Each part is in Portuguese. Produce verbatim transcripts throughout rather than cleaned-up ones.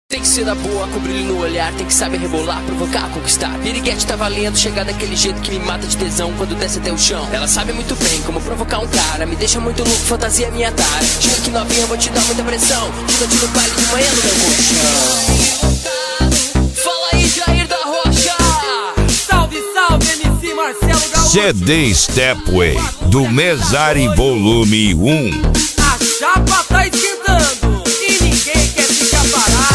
Tem que ser da boa, com brilho no olhar, tem que saber rebolar, provocar, conquistar. Piriguete tá valendo, chegar daquele jeito que me mata de tesão quando desce até o chão. Ela sabe muito bem como provocar um cara, me deixa muito louco, fantasia minha tara. Chega aqui novinha, vou te dar muita pressão, tira no baile de manhã no meu colchão. Fala aí, Jair da Rocha. Salve, salve, M C Marcelo Gaúcho. C D Stepway, do Mesari Volume um. A chapa tá esquentando e ninguém quer ficar parado.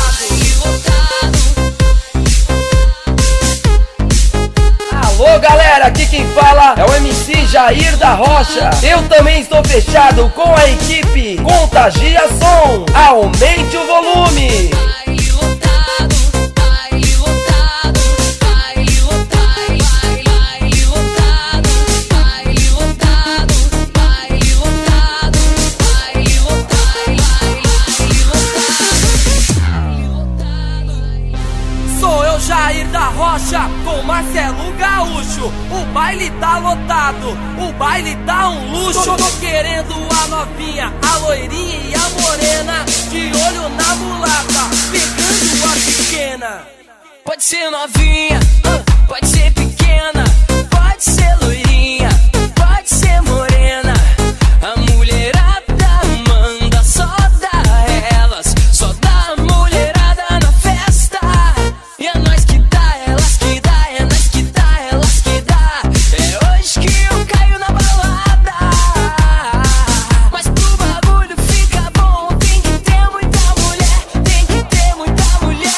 Alô galera, aqui quem fala é o M C Jair da Rocha. Eu também estou fechado com a equipe Contagia Som. Aumente o volume. Jair da Rocha com Marcelo Gaúcho. O baile tá lotado, o baile tá um luxo. Tô, tô querendo a novinha, a loirinha e a morena, de olho na mulata, pegando a pequena. Pode ser novinha, pode ser pequena, pode ser loirinha, pode ser morena. A mulherada manda, só dá elas, só dá mulherada na festa. E a nós que dá, elas que dá, é nós que dá, elas que dá. É hoje que eu caio na balada. Mas pro bagulho fica bom, tem que ter muita mulher, tem que ter muita mulher.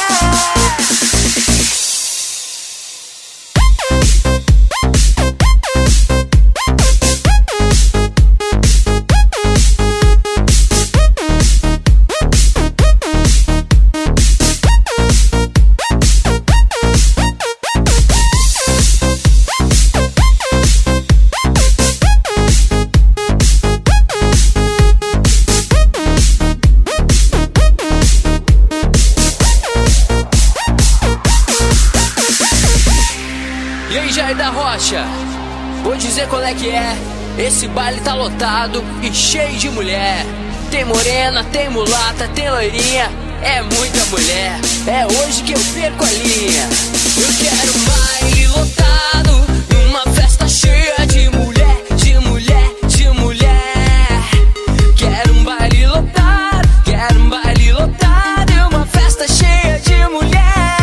E aí, Jair da Rocha, vou dizer qual é que é. Esse baile tá lotado e cheio de mulher. Tem morena, tem mulata, tem loirinha, é muita mulher. É hoje que eu perco a linha. Eu quero um baile lotado, uma festa cheia de mulher, de mulher, de mulher. Quero um baile lotado, quero um baile lotado e uma festa cheia de mulher.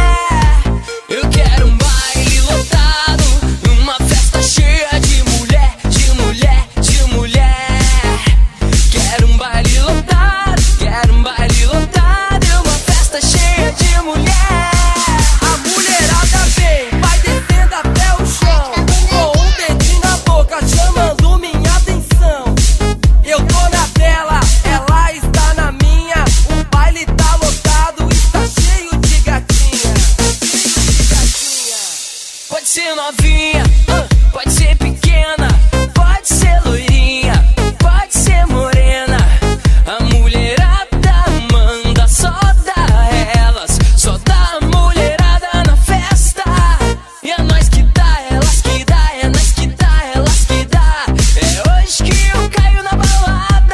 Eu quero um baile lotado, uma festa cheia de mulher, de mulher, de mulher. Quero um baile lotado, quero um baile lotado e uma festa cheia de mulher. A mulherada vem, vai descendo até o chão, com um dedinho na boca chamando minha atenção. Eu tô na dela, ela está na minha. O baile tá lotado, está cheio de gatinha, cheio de gatinha. Pode ser novinha, pode ser pequena, pode ser loirinha, pode ser morena. A mulherada manda, só dá elas, só dá mulherada na festa. E a nós que dá, elas que dá, é nós que dá, elas que dá. É hoje que eu caio na balada.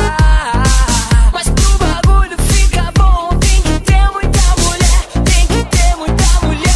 Mas pro bagulho fica bom, tem que ter muita mulher, tem que ter muita mulher.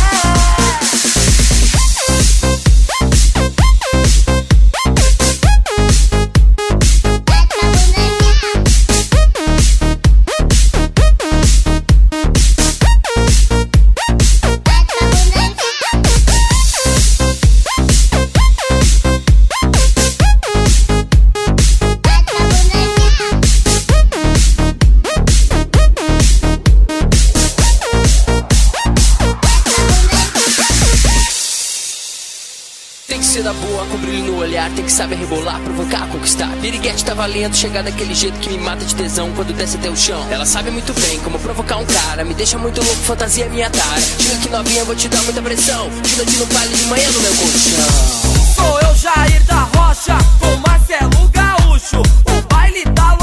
Tem que ser da boa, com brilho no olhar, tem que saber rebolar, provocar, conquistar. Piriguete tá valendo, chegar daquele jeito que me mata de tesão quando desce até o chão. Ela sabe muito bem como provocar um cara, me deixa muito louco, fantasia minha tara. Chega aqui novinha, vou te dar muita pressão, tira no baile de manhã no meu colchão. Sou eu, Jair da Rocha, com Marcelo Gaúcho. O baile tá